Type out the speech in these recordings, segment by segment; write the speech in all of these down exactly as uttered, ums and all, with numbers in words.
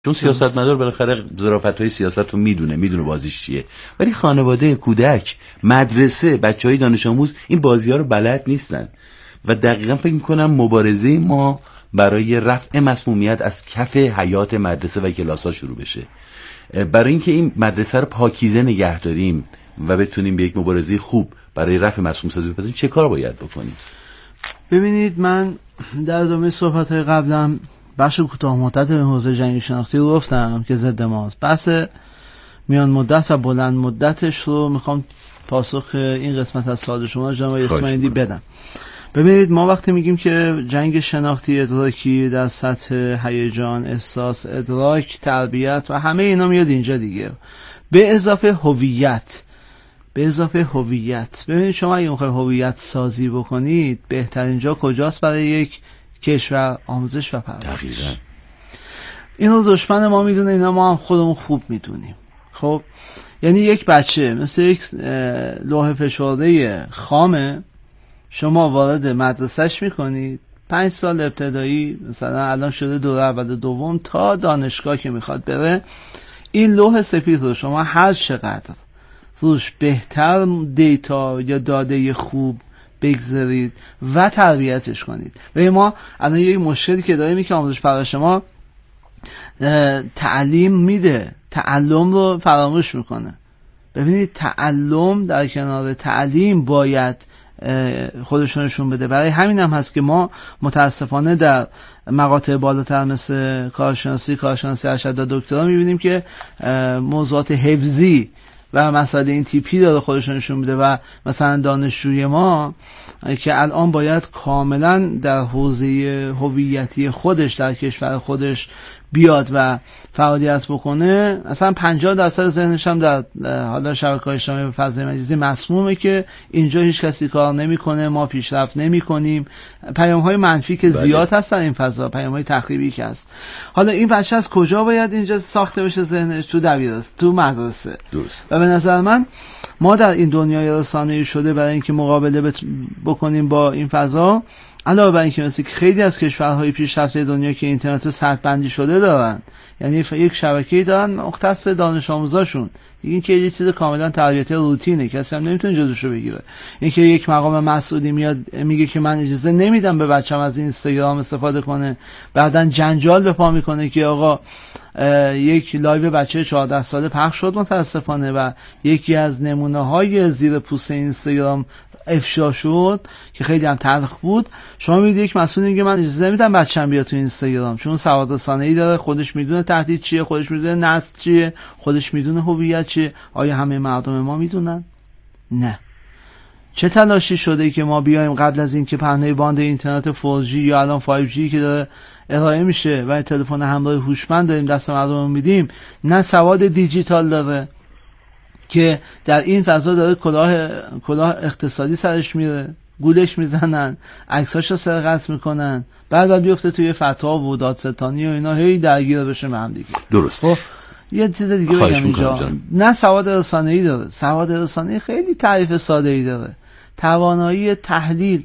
چون سیاستمدار بالاخره ظرافت‌های سیاست رو میدونه، میدونه بازیش چیه. ولی خانواده، کودک، مدرسه، بچهای دانش آموز این بازی‌ها رو بلد نیستن و دقیقاً فکر می‌کنم مبارزه ما برای رفع مسمومیت از کف حیات مدرسه و کلاس‌ها شروع بشه. برای اینکه این مدرسه رو پاکیزه نگه داریم و بتونیم به یک مبارزه خوب برای رفع مسموم سازی بپردازیم، چه کار باید بکنیم؟ ببینید، من در ادامه صحبت‌های قبلم بخش کوتاه مدت به حوزه جنگ شناختی رو گفتم که ضد ماست. بحث میان مدت و بلند مدتش رو میخوام پاسخ این قسمت از سوال شما جناب اسماعیلی بدم. ببینید، ما وقتی میگیم که جنگ شناختی ادراکی در سطح هیجان، احساس، ادراک، تربیت و همه اینا میاد اینجا دیگه، به اضافه هویت. به اضافه هویت ببینید، شما اگه میخواید هویت سازی بکنید، بهترین جا کجاست برای یک کشور؟ آموزش و پرورش. دقیقاً. اینو دشمن ما میدونه، اینا ما هم خودمون خوب میدونیم. خب یعنی یک بچه مثل یک لوح فشرده خامه، شما وارد مدرسهش میکنید، پنج سال ابتدایی مثلا الان شده دوره اول دوم تا دانشگاه که میخواد بره، این لوح سفید رو شما هر چقدر روش بهتر دیتا یا داده خوب بگذارید و تربیتش کنید. و ما الان یه مشکلی که داریم که آموزش پرورش ما تعلیم میده، تعلم رو فراموش میکنه. ببینید، تعلم در کنار تعلیم باید خودشونشون بده. برای همین هم هست که ما متاسفانه در مقاطع بالاتر مثل کارشناسی، کارشناسی ارشد و دکترا میبینیم که موضوعات حفظی و مسائل این تیپی داره خودشونشون میده و مثلا دانشجوی ما که الان باید کاملا در حوزه هویتی خودش در کشور خودش بیاد و فعالیت بکنه، اصلا پنجاه درصد ذهنش هم در حالا شبکه‌های اجتماعی و فضای مجازی مسمومه که اینجا هیچ کسی کار نمیکنه، ما پیشرفت نمیکنیم. پیام‌های منفی که بله. زیاد هست در این فضا، پیام‌های تخریبی که هست. حالا این بچه از کجا باید اینجا ساخته بشه ذهنش؟ تو دبیرستان، تو مدرسه. درست. و به نظر من ما در این دنیای رسانه‌ای شده برای اینکه مقابله بت... بکنیم با این فضا، علاوه بر اینکه مثل خیلی از کشورهای پیشرفته دنیا که اینترنت سطح بندی شده دارن، یعنی یک شبکه‌ای دارن مختص دانش آموزاشون، این که یه چیز کاملا تربیتی روتینه، کسی هم نمیتونه جلوشو بگیره. این که یک مقام مسئولی میاد میگه که من اجازه نمیدم به بچه‌م از این اینستاگرام استفاده کنه، بعدن جنجال به پا میکنه که آقا یک لایو بچه چهارده ساله پخش شد متاسفانه و یکی از نمونه‌های زیر پوست اینستاگرام افشا شد که خیلی هم تلخ بود. شما میگید یک مسئول میگه من اجازه نمیدم بچه‌م بیاد تو اینستاگرام چون سواد رسانه‌ای داره، خودش میدونه تهدید چیه، خودش میدونه نسل چیه، خودش میدونه هویت چیه. آیا همه مردم ما میدونن؟ نه. چه تلاشی شده که ما بیایم قبل از این که پهنه باند اینترنت فور جی یا الان فایو جی که داره ارائه میشه و تلفن همراه هوشمند داریم دست مردم میدیم، نه سواد دیجیتال داره که در این فضا داره کلاه کلاه اقتصادی سرش میره، گولش میزنن، عکساشو سرقت میکنن، بعد بعد بیفته توی فتوا و دادستانی و اینا، هی درگیر بشه به هم دیگه. درست. خب یه چیز دیگه بگم اینجا، نه سواد رسانه‌ای داره. سواد رسانه‌ای خیلی تعریف ساده‌ای داره، توانایی تحلیل،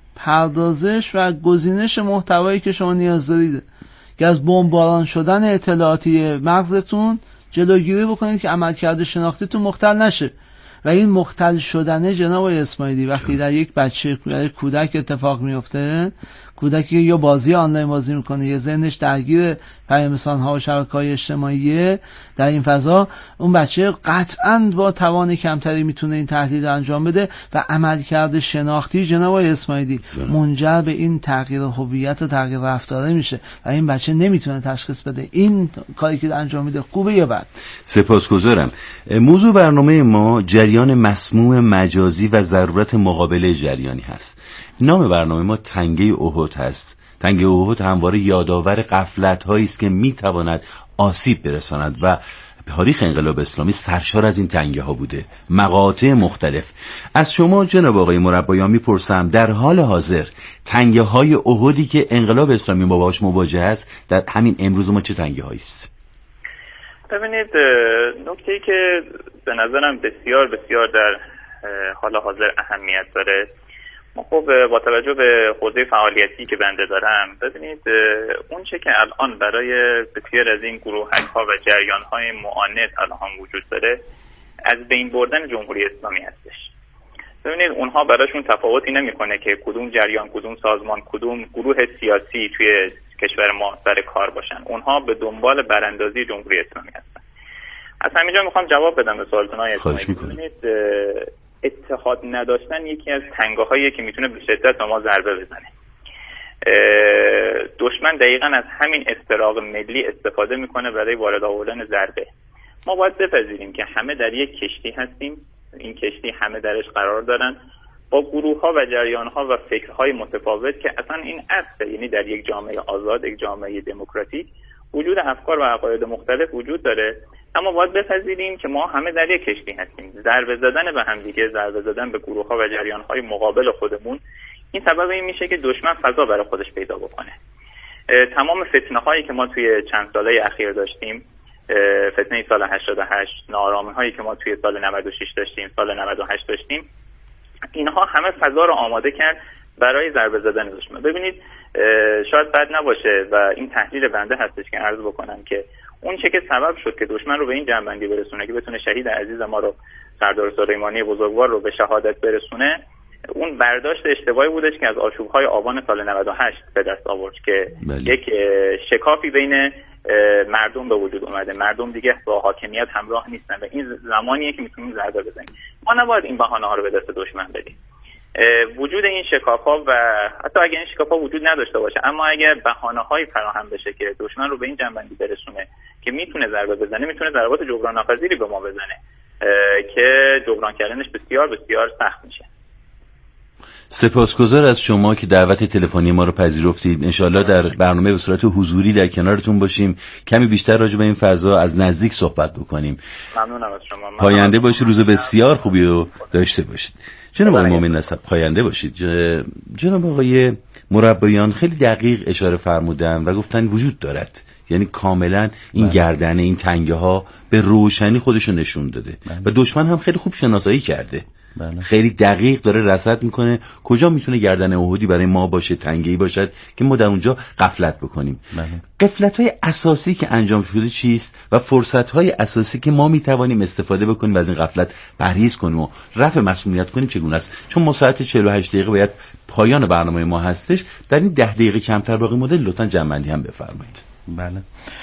پردازش و گزینش محتوایی که شما نیاز دارید که از بمباران شدن اطلاعاتی مغزتون جلوگیری بکنید که عملکرد شناختیتون مختل نشه. و این مختل شدنه جناب اسماعیلی وقتی در یک بچه یا کودک اتفاق میفته، کودکی یا بازی آنلاین بازی میکنه یا ذهنش درگیر پیام‌رسان‌ها و شبکه‌های اجتماعی، در این فضا اون بچه قطعاً با توان کمتری میتونه این تحلیل انجام بده و عملکرد شناختی جناب اسماعیلی منجر به این تغییر هویت و تغییر رفتاره میشه و این بچه نمیتونه تشخیص بده این کاری که انجام میده خوبه یا بد. سپاسگزارم. موضوع برنامه ما جریان مسموم مجازی و ضرورت مقابله جریانی هست. نام برنامه ما تنگه احد هست. تنگه احد همواره یادآور غفلت‌هایی است که میتواند آسیب برساند و تاریخ انقلاب اسلامی سرشار از این تنگه ها بوده، مقاطع مختلف. از شما جناب آقای مربیان میپرسم در حال حاضر تنگه های احدی که انقلاب اسلامی با باهاش مواجه است در همین امروز ما چه تنگه هایی است؟ ببینید، نکته‌ای که به نظرم بسیار بسیار در حال حاضر اهمیت داره ما خب با توجه به حوزه فعالیتی که بنده دارم، ببینید اون چه که الان برای بسیار از این گروهک ها و جریان های معاند الان وجود داره از بین بردن جمهوری اسلامی هستش. ببینید اونها براشون تفاوتی نمیکنه که کدوم جریان، کدوم سازمان، کدوم گروه سیاسی توی کشور ما سر کار باشن، اونها به دنبال براندازی جمهوری اسلامی هستن. از همینجا میخوام جواب بدم به سوالتون های اسلامی. ببینید اتحاد نداشتن یکی از تنگاهایی که میتونه به شدت ما ضربه بزنه. دشمن دقیقاً از همین اضطراب ملی استفاده میکنه برای وارد آوردن ضربه. ما باید بپذیریم که همه در یک کشتی هستیم، این کشتی همه درش قرار دارن با گروه ها و جریان ها و فکرهای متفاوت که اصلا این اصل، یعنی در یک جامعه آزاد، یک جامعه دموکراتیک وجود افکار و عقاید مختلف وجود داره، اما باید بپذیریم که ما همه در یک کشتی هستیم. ضربه زدن به همدیگه، ضربه زدن به گروه ها و جریان های مقابل خودمون، این سبب این میشه که دشمن فضا برای خودش پیدا بکنه. تمام فتنه هایی که ما توی چند ساله اخیر داشتیم، فتنه سال هشتاد و هشت، ناآرامی هایی که ما توی سال نود و شش داشتیم، سال نود و هشت داشتیم، اینها همه فضا رو آماده کرد برای ضربه زدن دشمن. ببینید شاید بد نباشه و این تحلیل بنده هستش که عرض بکنم که اون چه که سبب شد که دشمن رو به این جنبندی برسونه که بتونه شهید عزیز ما رو، سردار سلیمانی بزرگوار رو به شهادت برسونه، اون برداشت اشتباهی بودش که از آشوب‌های آبان سال نود و هشت به دست آورد که بله. یک شکافی بین مردم به وجود اومده، مردم دیگه با حاکمیت همراه نیستن و این زمانیه که میتونیم ضربه بزنیم. ما نباید این بهانه ها رو به دست دشمن بدیم. وجود این شکاف‌ها و حتی اگر این شکاف‌ها وجود نداشته باشه، اما اگر بهانه‌هایی فراهم بشه که دشمن رو به این جنبندی برسونه که میتونه ضربه بزنه، میتونه ضربات جبران ناپذیری به ما بزنه که جبران کردنش بسیار بسیار سخت میشه. سپاسگزار از شما که دعوت تلفنی ما رو پذیرفتید. انشالله در برنامه به صورت حضوری در کنارتون باشیم، کمی بیشتر راجع به این فضا از نزدیک صحبت بکنیم. ممنونم از شما. پاینده باشید، روز بسیار خوبی رو داشته باشید. جناب آقای مومن نسب، پاینده باشید. جناب آقای مربیان خیلی دقیق اشاره فرمودن و گفتن وجود دارد، یعنی کاملا این بله. گردنه، این تنگه ها به روشنی خودشو نشون داده بله. و دشمن هم خیلی خوب شناسایی کرده بله. خیلی دقیق داره رصد میکنه کجا میتونه گردن احدی برای ما باشه، تنگه‌ای باشد که ما در اونجا غفلت بکنیم. بله. غفلت‌های اساسی که انجام شده چیست و فرصت‌های اساسی که ما میتوانیم استفاده بکنیم و از این غفلت پرهیز کنیم و رفع مسئولیت کنیم چگونه است؟ چون ما ساعت چهل و هشت دقیقه باید پایان برنامه ما هستش، در این ده دقیقه کمتر باقی مونده، لطفاً جمع‌بندی هم بفرمایید. بله.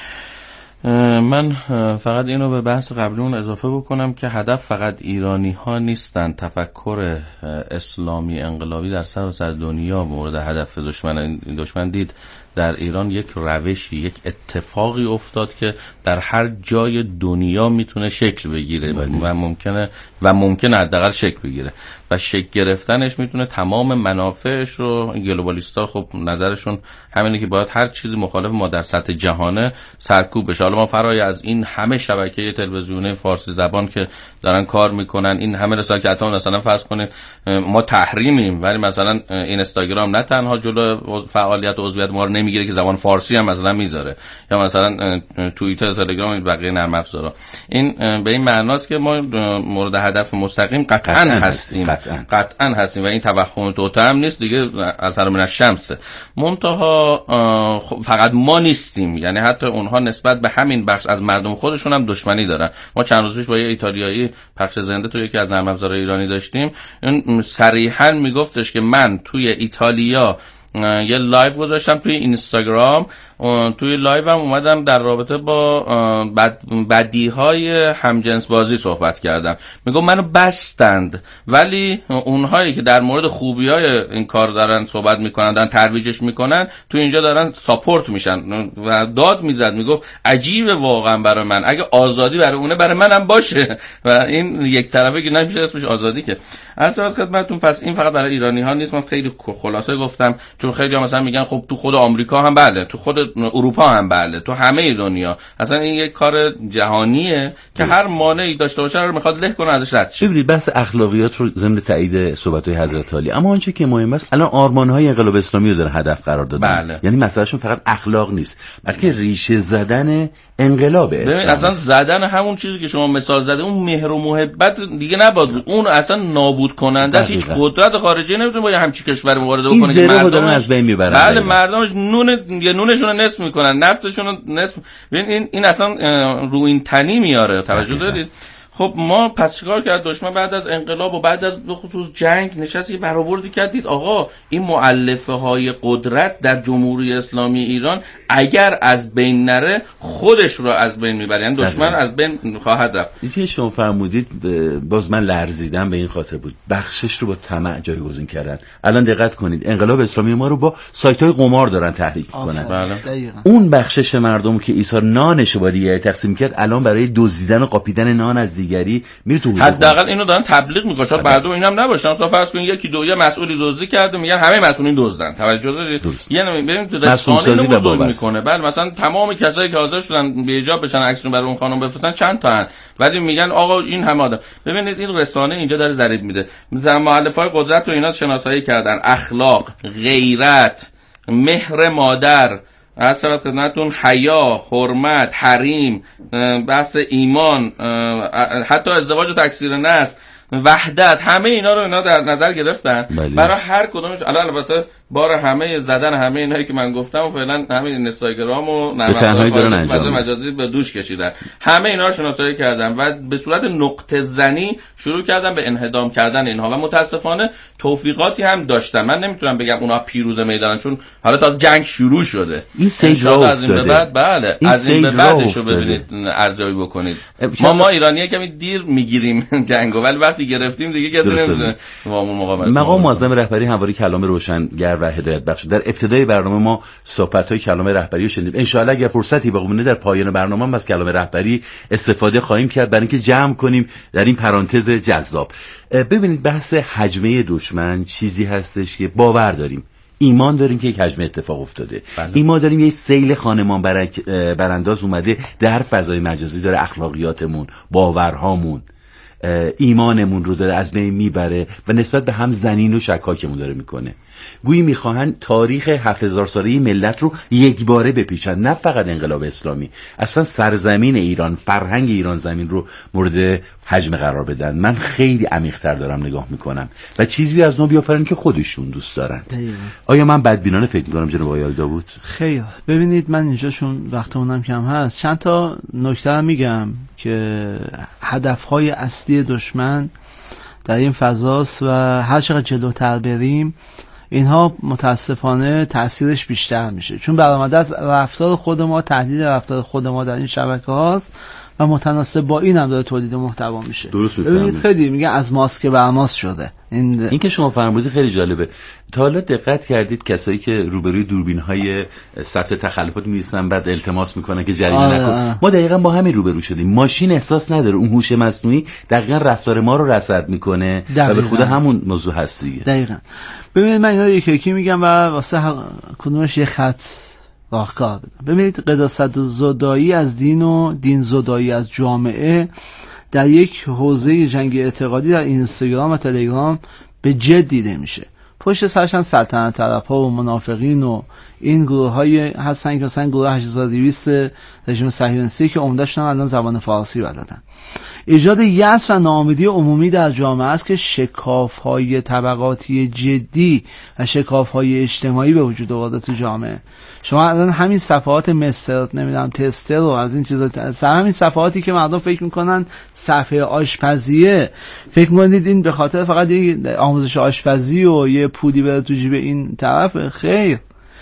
من فقط اینو به بحث قبلیمون اضافه بکنم که هدف فقط ایرانی ها نیستن. تفکر اسلامی انقلابی در سراسر دنیا مورد هدف دشمن. دشمن دید در ایران یک روشی، یک اتفاقی افتاد که در هر جای دنیا میتونه شکل بگیره بله. و ممکنه و ممکنه حداقل شکل بگیره و شکل گرفتنش میتونه تمام منافعش رو، گلوبالیستا خب نظرشون همینه که باید هر چیزی مخالف ما در سطح جهانه سرکوب بشه. حالا ما فرای از این همه شبکه تلویزیونی فارسی زبان که دارن کار میکنن، این همه رسانه که حتی مثلا فرض کنید ما تحریمیم ولی مثلا اینستاگرام نه تنها جلو فعالیت و عضویت ما رو نمیگیره که زبان فارسی هم مثلا میذاره، یا مثلا توییتر، تلگرام، بقیه نرم افزارا. این به این معناست که ما مورد هدف مستقیم قطعا, قطعاً هستیم قطعاً. قطعاً هستیم و این توهم توته هم نیست دیگه، اثر من الشمس. منتها فقط ما نیستیم، یعنی حتی اونها نسبت به همین بخش از مردم خودشون هم دشمنی دارن. ما چند روز پیش با یه ایتالیایی پخش زنده تو یکی از نرم افزارهای ایرانی داشتیم، اون صریحاً میگفتش که من توی ایتالیا یه لایو گذاشتم توی اینستاگرام، توی لایو هم اومدم در رابطه با بد بدیهای همجنس بازی صحبت کردم. میگم منو بستند، ولی اونهایی که در مورد خوبیای این کار دارن صحبت میکنن، دارن ترویجش میکنن، تو اینجا دارن ساپورت میشن و داد میزد. میگم عجیبه واقعا برای من، اگه آزادی برای اونه برای منم باشه و این یک طرفه که نمیشه اسمش آزادی که. عرض خدمتتون پس این فقط برای ایرانی ها نیست. من خیلی خلاصه گفتم چون خیلی ها مثلا میگن خب تو خود آمریکا هم بله، تو خود اروپا هم بله، تو همه دنیا. اصلا این یک کار جهانیه که هر مانعی داشته باشه رو میخواد له کنه ازش رد شه. ببینید بحث اخلاقیات رو ضمن تایید صحبت‌های حضرت علی، اما آنچه که مهم است الان آرمان‌های انقلاب اسلامی رو داره هدف قرار دادن. بله. یعنی مسئلهشون فقط اخلاق نیست، بلکه ریشه زدن انقلاب اسلامی. اصلا زدن همون چیزی که شما مثال زده، اون مهر و محبت دیگه نباید، اون اصلا نابود کننده است. هیچ قدرت خارجی نمیتونه با همچین کشوری مبارزه بکنه که مردم از بین میبرن. بله مردمش نون یه نونشون رو نصف میکنن، نفتشون رو نصف. این این اصلا رو این تنی میاره. توجه دارید؟ خب ما پس چیکار کرد دشمن بعد از انقلاب و بعد از به خصوص جنگ نشست یه برآوردی کردید آقا این مؤلفه های قدرت در جمهوری اسلامی ایران اگر از بین نره خودش رو از بین میبره، یعنی دشمن از بین خواهد رفت. اینکه شما فرمودید باز من لرزیدم به این خاطر بود، بخشش رو با طمع جایگزین کردن. الان دقت کنید انقلاب اسلامی ما رو با سایت های قمار دارن تحریک میکنن. بله. اون بخشش مردم که ایثار نانش با دیگری تقسیم کرد الان برای دزدیدن و قاپیدن نان از دیگری میره تو حداقل اینو دارن تبلیغ میکنن. شاید مردم اینم نباشن، مثلا فرض کنید یکی دو یا مسئولی دزدی کرده میگن همه مسئولین دزدن. توجه دارید؟ یعنی ببینید تو رسانه اینو بزرگ میکنه. بله مثلا تمام کسایی که حاضر شدن به حجاب بشن عکسشون برای اون خانم بفرستن چند تا ان، بعد میگن آقا این همه آدم. ببینید این رسانه اینجا داره ضریب میده. مثلا مؤلفه‌های قدرت رو اینا شناسایی کردن، اخلاق، غیرت، مهر مادر، از طرف خدمتون حیا، حرمت، حریم، بحث ایمان، حتی ازدواج و تکثیر نسل، وحدت، همه اینا رو اینا در نظر گرفتن. بله. برای هر کدومش البته بار همه زدن همه اینایی که من گفتم و فعلا همین اینستاگرام و نرم‌افزار مجازی به دوش کشیدن، همه اینا رو شناسایی کردن و به صورت نقطه زنی شروع کردن به انهدام کردن اینها و متاسفانه توفیقاتی هم داشتن. من نمیتونم بگم اونها پیروز میدانن چون حالا تا جنگ شروع شده. این سیج را از این به بعد بله از این به بعدشو ببینید ارزیابی بکنید. ما ما ایرانی‌ها کمی دیر میگیریم جنگو، ولی وقتی گرفتیم دیگه کسی نمیدونه با مقاومت. مقام معظم رهبری همواره کلام روشنگر و هدایت بخش. در ابتدای برنامه ما صحبت‌های کلام رهبری رو شنیدیم. ان شاءالله اگر فرصتی باقی مونده در پایان برنامه هم از کلام رهبری استفاده خواهیم کرد برای اینکه جمع کنیم در این پرانتز جذاب. ببینید بحث حجمه دشمن چیزی هستش که باور داریم، ایمان داریم که یک حجمه اتفاق افتاده. بله. ایمان داریم یه سیل خانمان برک... برانداز اومده در فضای مجازی داره اخلاقیاتمون، باورهامون، ایمانمون رو داره از بین میبره و نسبت به هم زنین و شکاکمون داره میکنه. گویی میخواهن تاریخ هفت هزار ساله ملت رو یک باره بپیچن، نه فقط انقلاب اسلامی، اصلا سرزمین ایران، فرهنگ ایران زمین رو مورد حجم قرار بدن. من خیلی عمیق‌تر دارم نگاه میکنم و چیزی از نو بیافرن که خودشون دوست دارند. دایره. آیا من بدبینانه فکر میکنم جناب آقای داوود؟ خیلی. ببینید من اینجاشون وقتمونم کم هست، چند تا نکته هم میگم که هدفهای اصلی دشمن در این فضاست و هر چقدر جلوتر بریم اینها متاسفانه تأثیرش بیشتر میشه، چون برآمده از رفتار خود ما، تحلیل رفتار خود ما در این شبکه هاست و متناسب با این هم داره تولید محتوا میشه. درست ببینید خیلی میگه از ماسک بر ماسک شده. این این که شما فرمودید خیلی جالبه. تا حالا دقت کردید کسایی که روبروی دوربین‌های ثبت تخلفات می‌ایستن بعد التماس میکنن که جریمه آه نکن؟ آه. ما دقیقاً با همین روبرو شدیم. ماشین احساس نداره، اون هوش مصنوعی دقیقاً رفتار ما رو رصد میکنه و به خود همون موضوع هست دیگه. دقیقاً. ببینید من اینا یکی یکی میگم و واسه کدومش یه خط راهکار بدم. ببینید قداست زدایی از دین و دین زدایی از جامعه در یک حوزه جنگ اعتقادی در اینستاگرام و تلگرام به جد دیده میشه. پشت سرش هم سلطنت طلب‌ها و منافقین و این گروه‌های هستن که مثلا گروه هشت هزار و دویست رژیم صهیونیستی که عمده‌شون الان زبان فارسی بلدن. ایجاد یأس و ناامیدی عمومی در جامعه است که شکاف‌های طبقاتی جدی و شکاف‌های اجتماعی به وجود آورده تو جامعه. شما الان همین صفحات مستر نمیدونم تستر و از این چیزا، همین صفحاتی که مردم فکر میکنن صفحه آشپزیه، فکر میکنید این به خاطر فقط یه آموزش آشپزی و یه پودی بره تو جیب این طرف، خیر.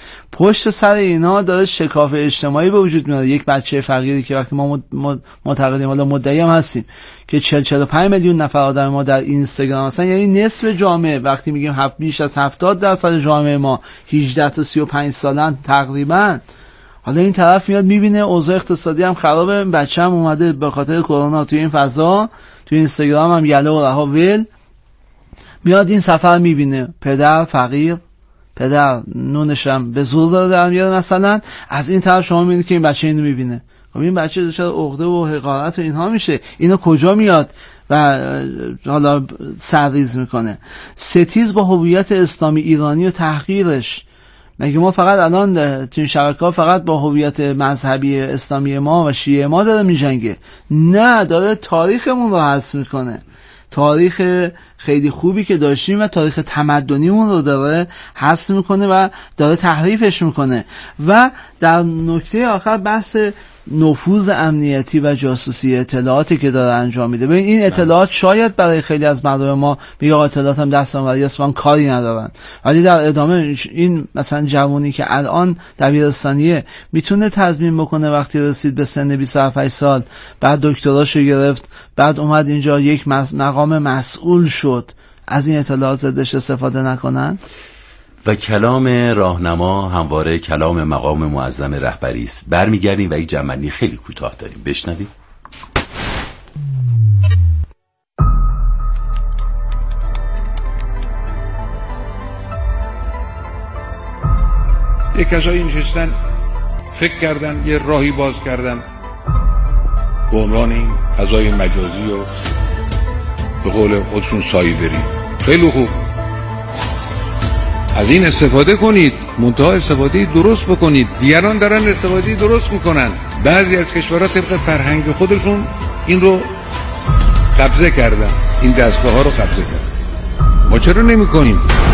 پشت سر اینا داره شکاف اجتماعی به وجود میاد. یک بچه فقیری که وقتی ما معتقدیم حالا مدعی هم هستیم که چهل چهل و پنج میلیون نفر آدم ما در اینستاگرام هستن، یعنی نصف جامعه، وقتی میگیم هفت بیش از هفتاد درصد جامعه ما هجده تا سی و پنج سالن تقریبا. حالا این طرف میاد میبینه اوضاع اقتصادی هم خرابه، بچه هم اومده به خاطر کرونا توی این فضا، توی اینستاگرام هم یله و رها ول، میاد این سفر میبینه پدر فقیر، پدر نونشم به زور داره در میاره مثلا، از این طرف شما میبینید که این بچه اینو میبینه، خب این بچه دچار عقده و حقارت و اینها میشه، اینو کجا میاد و حالا سرریز میکنه. ستیز با هویت اسلامی ایرانی و تحقیرش. مگه ما فقط الان تو این شبکه‌ها فقط با هویت مذهبی اسلامی ما و شیعه ما داره میجنگه؟ نه، داره تاریخمون رو حذف میکنه، تاریخ خیلی خوبی که داشتیم و تاریخ تمدنیمون رو داره حذف میکنه و داره تحریفش میکنه. و در نکته آخر بحث نفوذ امنیتی و جاسوسی اطلاعاتی که داره انجام میده. ببین این اطلاعات شاید برای خیلی از مردم ما میگه اطلاعات هم دست اونوری است و کاری ندارن، ولی در ادامه این مثلا جوانی که الان دبیرستانیه میتونه تضمین بکنه وقتی رسید به سن بیست و هفت سال، بعد دکتراشو گرفت، بعد اومد اینجا یک مقام مسئول شد، از این اطلاعات ضدش استفاده نکنن؟ و کلام راهنما همواره کلام مقام معظم رهبری است. برمیگردیم و یک جمعنی خیلی کوتاه داریم، بشنویم. یک کسایی نشستن فکر کردن یه راهی باز کردن به عنوان این فضای مجازی و به قول خودشون سایبری. خیلی خوب، از این استفاده کنید، منتها استفاده درست بکنید. دیگران دارن استفاده درست میکنن. بعضی از کشورها طبق فرهنگ خودشون این رو قبضه کردن، این دستگاه ها رو قبضه کردن. ما چرا نمی کنیم؟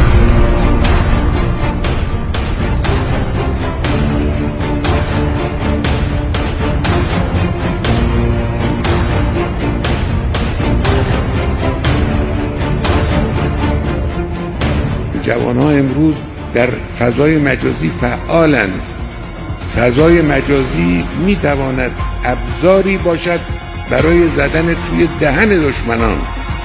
جوان‌ها امروز در فضای مجازی فعالند. فضای مجازی میتواند ابزاری باشد برای زدن توی دهن دشمنان.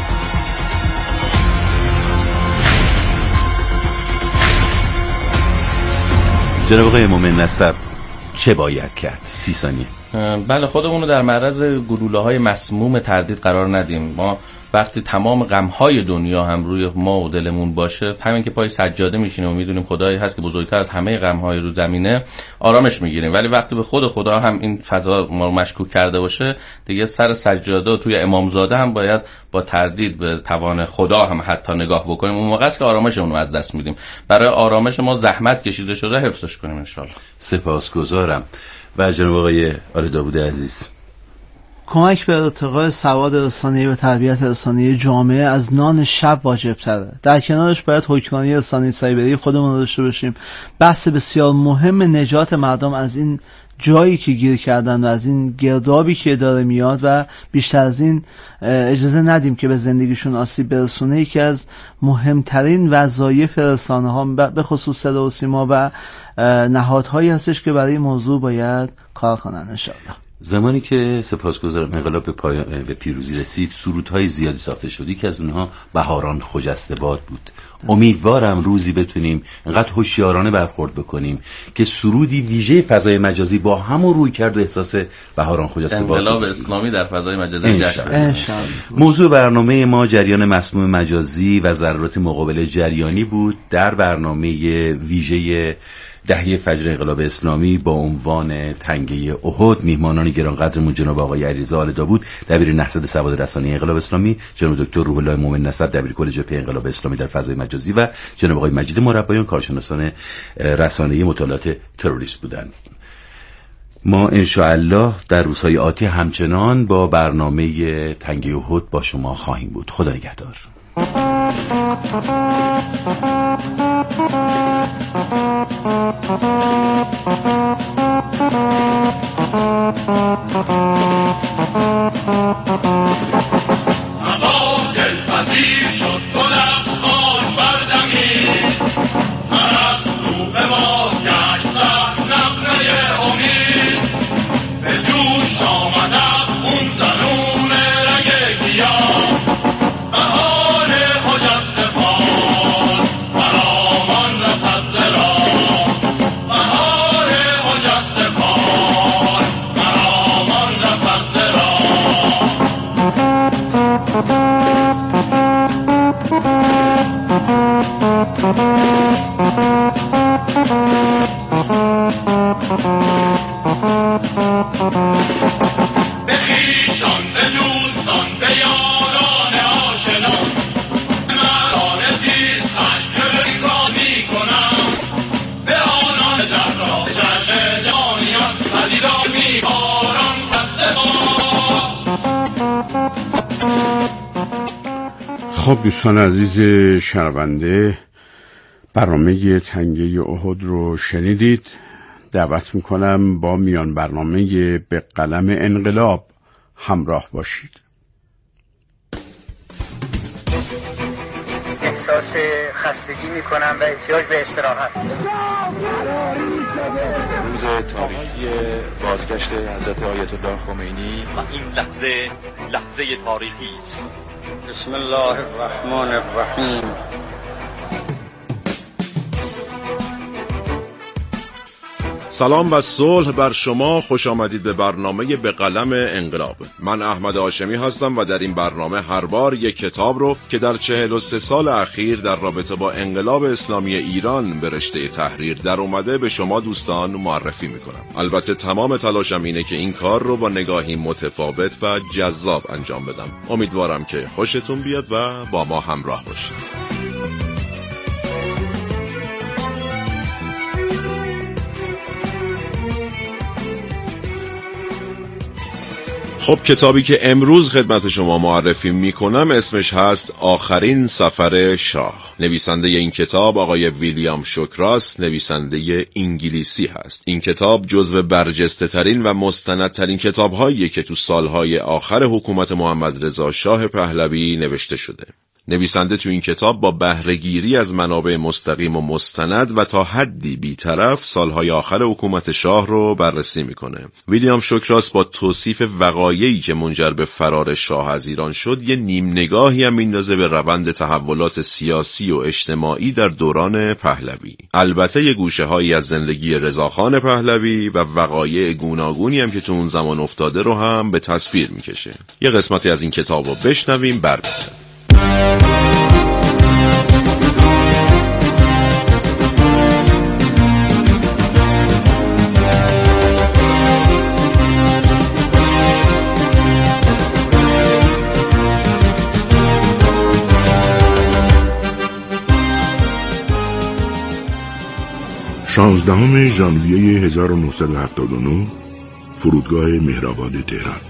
جناب آقای مومن نسب چه باید کرد؟ سی ثانیه. بله، خودمون رو در معرض گلوله‌های مسموم تردید قرار ندیم. ما وقتی تمام غم‌های دنیا هم روی ما و دلمون باشه، همین که پای سجاده میشینیم و میدونیم خدایی هست که بزرگتر از همه غم‌های رو زمینه، آرامش میگیریم. ولی وقتی به خود خدا هم این فضا ما رو مشکوک کرده باشه، دیگه سر سجاده و توی امامزاده هم باید با تردید به توان خدا هم حتی نگاه بکنیم. اون موقع است که آرامشمون رو از دست میدیم. برای آرامش ما زحمت کشیده شده، حفظش کنیم ان شاءالله. سپاسگزارم. و جناب آقای آل داوود عزیز، کمک به ارتقای سواد رسانه‌ای و تربیت رسانه‌ای جامعه از نان شب واجب تره. در کنارش باید حکمرانی رسانه‌ای سایبری خودمون رو داشته باشیم. بحث بسیار مهم نجات مردم از این جایی که گیر کردن و از این گردابی که داره میاد و بیشتر از این اجازه ندیم که به زندگیشون آسیب برسونه. یکی از مهمترین وظایف رسانه‌ها به خصوص صدا و سیما و نهادهایی هستش که برای موضوع باید کار کنن ان شاءالله. زمانی که سپاسگزارم انقلاب به, پای... به پیروزی رسید، سرودهای زیادی ساخته شد. که از اونها بهاران خجسته باد بود. امیدوارم روزی بتونیم انقدر هوشیارانه برخورد بکنیم که سرودی ویژه فضای مجازی با همون روی کرد و احساس بهاران خجسته باد. انقلاب اسلامی در فضای مجازی جشن. موضوع برنامه ما جریان مسموم مجازی و ضرورت مقابله جریانی بود. در برنامه ویژه دهه فجر انقلاب اسلامی با عنوان تنگه احد، میهمانان گرانقدرمون جناب آقای علیرضا آل داوود، دبیر نهضت سواد رسانه‌ای انقلاب اسلامی، جناب دکتر روح الله مومن نسب، دبیر کل جبهه انقلاب اسلامی در فضای مجازی و جناب آقای مجید مربیان، کارشناسان رسانه‌ای مطالعات تروریست بودند. ما انشاءالله در روزهای آتی همچنان با برنامه تنگه احد با شما خواهیم بود. خدا نگهدار. هوا دلپذیر شد، گل از خاک بردمید، پرستو به بازگشت زد نغمه امید، به جوش آمد از خون درون رگ گیاه، بهار خجسته فال فرامان رسد ز راه، بهار خجسته فال فرامان رسد ز راه. به خویشان، به دوستان، به یاران آشنان، مردان تیز خشم ریکا میکنم، به آنان در راه چشم جانیان پدیدار میکارم خسته ما. خب دوستان عزیز شنونده، برنامه تنگه احد رو شنیدید. دعوت میکنم با میان برنامه به قلم انقلاب همراه باشید. احساس خستگی میکنم و احتیاج به استراحت. روز تاریخی بازگشت حضرت آیت الله خمینی و این لحظه لحظه تاریخی است. بسم الله الرحمن الرحیم. سلام و صلح بر شما، خوش آمدید به برنامه به قلم انقلاب. من احمد هاشمی هستم و در این برنامه هر بار یک کتاب رو که در چهل و سه سال اخیر در رابطه با انقلاب اسلامی ایران به رشته تحریر در اومده به شما دوستان معرفی میکنم. البته تمام تلاشم اینه که این کار رو با نگاهی متفاوت و جذاب انجام بدم. امیدوارم که خوشتون بیاد و با ما همراه باشید. خب کتابی که امروز خدمت شما معرفی میکنم اسمش هست آخرین سفر شاه. نویسنده این کتاب آقای ویلیام شوکراس، نویسنده انگلیسی هست. این کتاب جزو برجسته ترین و مستند ترین کتاب هاییه که تو سالهای آخر حکومت محمد رضا شاه پهلوی نوشته شده. نویسنده تو این کتاب با بهره‌گیری از منابع مستقیم و مستند و تا حدی بی‌طرف سالهای آخر حکومت شاه رو بررسی میکنه. ویلیام شوکراس با توصیف وقایعی که منجر به فرار شاه از ایران شد یه نیم نگاهی هم میندازه به روند تحولات سیاسی و اجتماعی در دوران پهلوی. البته یه گوشه‌هایی از زندگی رضاخان پهلوی و وقایع گوناگونی هم که تو اون زمان افتاده رو هم به تصویر میکشه. یه قسمتی از این کتاب رو بشنویم برگردیم. شانزدهم ژانویه هزار و نهصد و هفتاد و نه، فرودگاه مهرآباد تهران.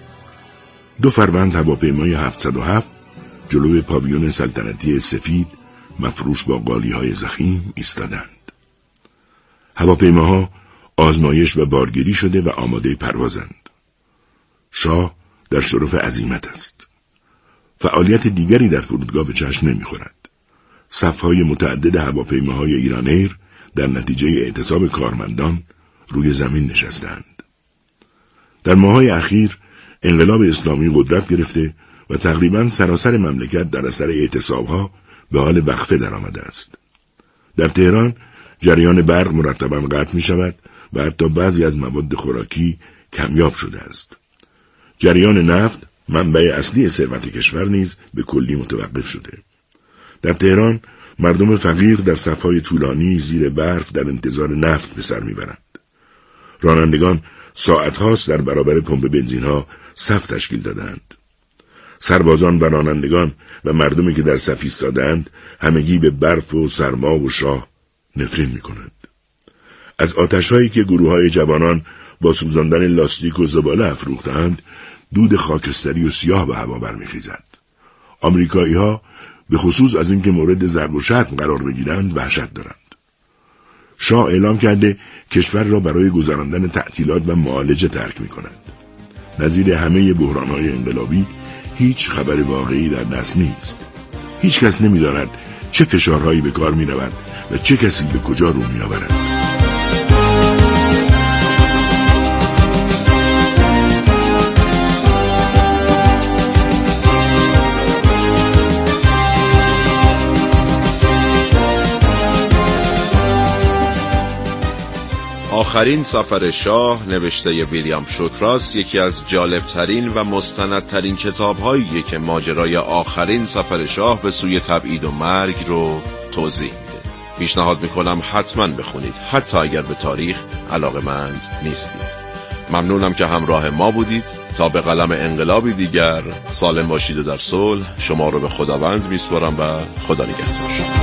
دو فروند هواپیمای هفتصد و هفت جلوی پاویون سلطنتی سفید مفروش با قالی‌های ضخیم ایستادند. هواپیماها آزمایش و بارگیری شده و آماده پروازند. شاه در شرف عزیمت است. فعالیت دیگری در فرودگاه به چشم نمی‌خورد. صف‌های متعدد هواپیماهای ایران ایر در نتیجه اعتصاب کارمندان روی زمین نشستند. در ماه‌های اخیر انقلاب اسلامی قدرت گرفته و تقریباً سراسر مملکت در اثر اعتصاب‌ها به حال وقفه درآمده است. در تهران جریان برق مرتباً قطع می‌شود و حتی بعضی از مواد خوراکی کمیاب شده است. جریان نفت، منبع اصلی ثروت کشور نیز به کلی متوقف شده. در تهران مردم فقیر در صف‌های طولانی زیر برف در انتظار نفت به سر میبرند. رانندگان ساعت هاست در برابر پمپ بنزین‌ها صف تشکیل دادند. سربازان و رانندگان و مردمی که در صف ایستادند همگی به برف و سرما و شاه نفرین میکنند. از آتش‌هایی که گروه‌های جوانان با سوزاندن لاستیک و زباله افروختند، دود خاکستری و سیاه به هوا برمیخیزد. آمریکایی‌ها به خصوص از اینکه مورد ضرب و شتم قرار بگیرند وحشت دارند. شاه اعلام کرده کشور را برای گذراندن تعطیلات و معالجه ترک می‌کند. نظیر همه بحران‌های انقلابی هیچ خبر واقعی در دست نیست. هیچ کس نمی‌داند چه فشارهایی به کار می‌رود و چه کسی به کجا رو می‌آورد. آخرین سفر شاه نوشته ویلیام شوکراس یکی از جالبترین و مستندترین کتاب‌هاییه که ماجرای آخرین سفر شاه به سوی تبعید و مرگ رو توضیح میده. پیشنهاد میکنم حتما بخونید، حتی اگر به تاریخ علاقه‌مند نیستید. ممنونم که همراه ما بودید. تا به قلم انقلابی دیگر، سالم باشید و در صلح. شما رو به خداوند میسپارم و خدا نگهدار.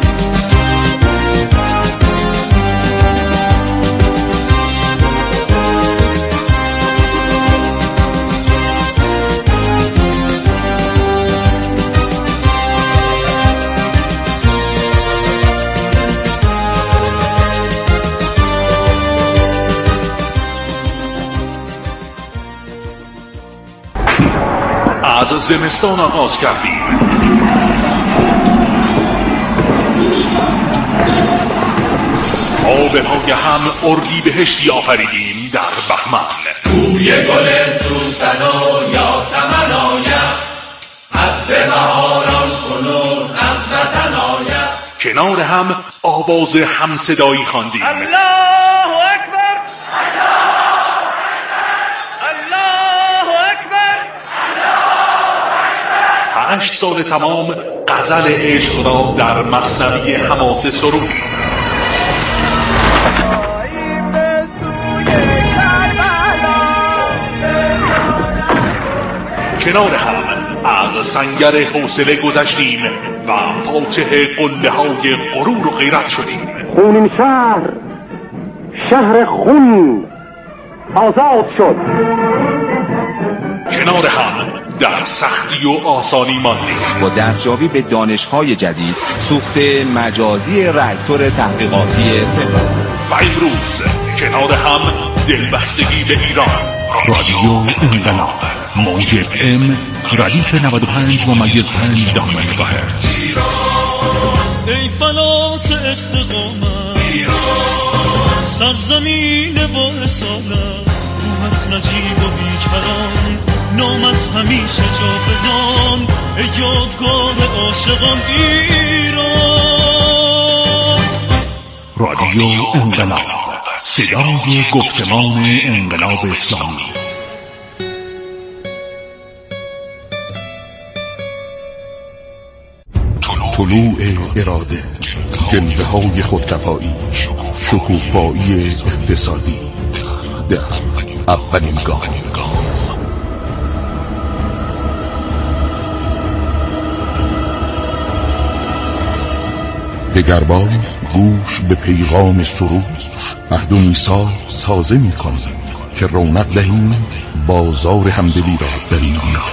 از زمستان آغاز کردیم، آبهای هم اردی بهشتی آفریدیم در بهمن. روی گل سوسن و یاسمن آید، از بهاران کنون از وطن آید. کنار هم آواز همصدایی خواندیم. هشت سال تمام غزل عشق را در مثنوی حماسه سرودیم. کنار هم از سنگر حوصله گذشتیم و فاتح قله های غرور و غیرت شدیم. خونین شهر، شهر خون آزاد شد. کنار هم در سختی و آسانی ماندیم. با دستیابی به دانش‌های جدید، سوخت مجازی راکتور تحقیقاتی تهران و امروز کنار هم دلبستگی به ایران. رادیو انقلاب، موج اف ام ردیف نود و پنج ممیز پنج دهم مگاهرتز. ای فلات استقامت ایران، سرزمین با اصالت، روحت نجیب و بیکران، نامت همیشه جا بدان، ای یادگار عاشقان ایران. رادیو انقلاب، صدای گفتمان انقلاب اسلامی. طلوع اراده، جلوه های خودکفایی، شکوفایی اقتصادی در اولین گام. دگربار گوش به پیغام سرود، عهد و میثاق تازه می کنیم که رونق دهیم بازار همدلی را در این دیار.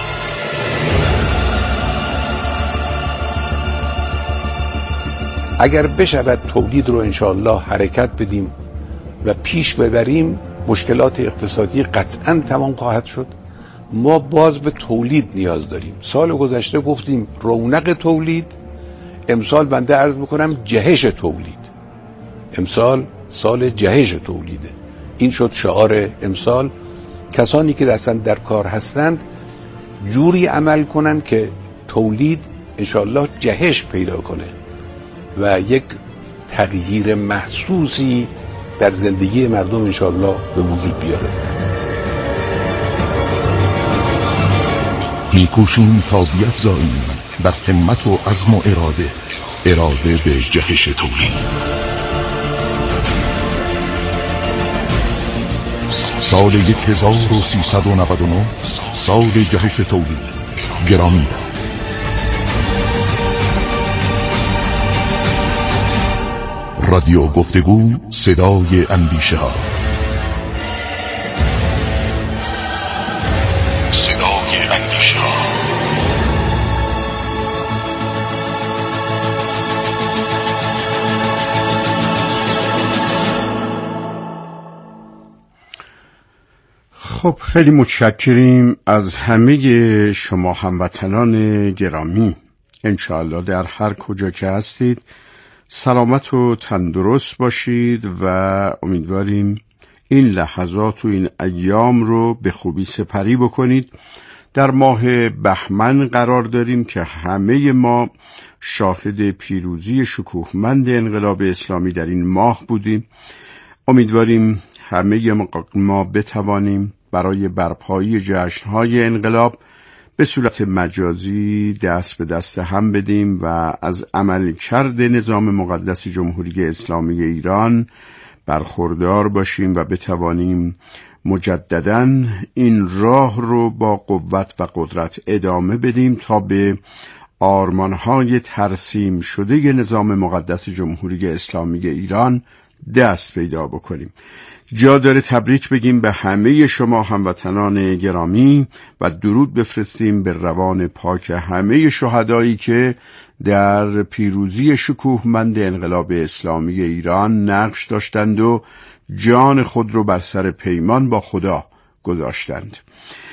اگر بشود تولید رو انشاءالله حرکت بدیم و پیش ببریم، مشکلات اقتصادی قطعاً تمام خواهد شد. ما باز به تولید نیاز داریم. سال گذشته گفتیم رونق تولید، امسال بنده عرض میکنم جهش تولید. امسال سال جهش تولیده. این شد شعار امسال. کسانی که اصلا در کار هستند جوری عمل کنن که تولید انشاءالله جهش پیدا کنه و یک تغییر محسوسی در زندگی مردم انشاءالله به وجود بیاره. میکوشیم تا بیفزاییم بر همت و عزم و اراده، اراده به جهش تولید. سال یک هزار و سیصد و نود و نه سال جهش تولید گرامی. رادیو گفتگو، صدای اندیشه ها. صدای اندیشه ها. خب خیلی متشکریم از همه شما هموطنان گرامی. انشاءالله در هر کجا که هستید سلامت و تندرست باشید و امیدواریم این لحظات و این ایام رو به خوبی سپری بکنید. در ماه بهمن قرار داریم که همه ما شاهد پیروزی شکوهمند انقلاب اسلامی در این ماه بودیم. امیدواریم همه ما بتوانیم برای برپایی جشن‌های انقلاب به صورت مجازی دست به دست هم بدیم و از عملکرد نظام مقدس جمهوری اسلامی ایران برخوردار باشیم و بتوانیم مجدداً این راه رو با قوت و قدرت ادامه بدیم تا به آرمانهای ترسیم شده نظام مقدس جمهوری اسلامی ایران دست پیدا بکنیم. جا داره تبریک بگیم به همه شما هموطنان گرامی و درود بفرستیم به روان پاک همه شهدایی که در پیروزی شکوهمند انقلاب اسلامی ایران نقش داشتند و جان خود رو بر سر پیمان با خدا گذاشتند.